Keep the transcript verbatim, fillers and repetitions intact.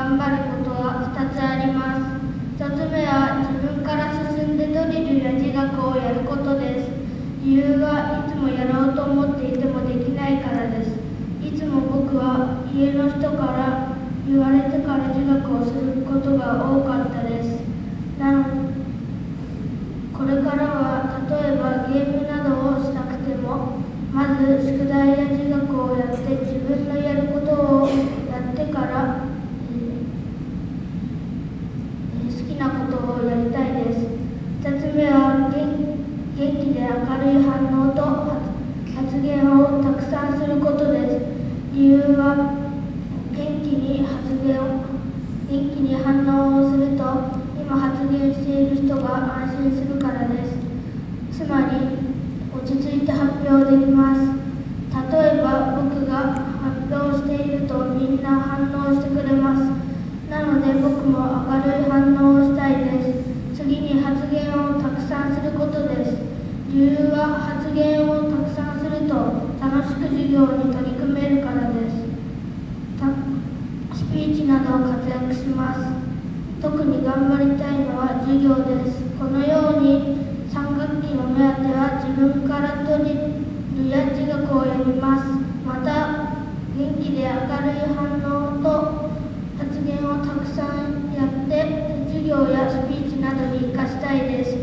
頑張ることはふたつあります。ひとつめは自分から進んでドリルや自学をやることです。理由はいつもやろうと思っていてもできないからです。いつも僕は家の人から言われてから自学をすることが多かったです。なのこれからは例えばゲームなどをしたくても、まず宿題や自学をやって自分のやることをやってから、えー、好きなことをやりたいです。ふたつめは元気で明るい反応と発言をたくさんすることです。理由は元気に発言を元気に反応をすると今発言している人が安心するからです。つまり落ち着いて発表できます。例えば僕が発表しているとみんな反応してくれます。なので僕も明るい反応をしたいです。次に発言をたくさんすることです。理由は発言をたくさんすると楽しく授業に取り組めるからです。スピーチなど活躍します。特に頑張りたいのは授業です。このようにさん学期の目当ては自分からドリルや自学をやります。また元気で明るい反応と発言をたくさんやって授業やスピーチなどに活かしたいです。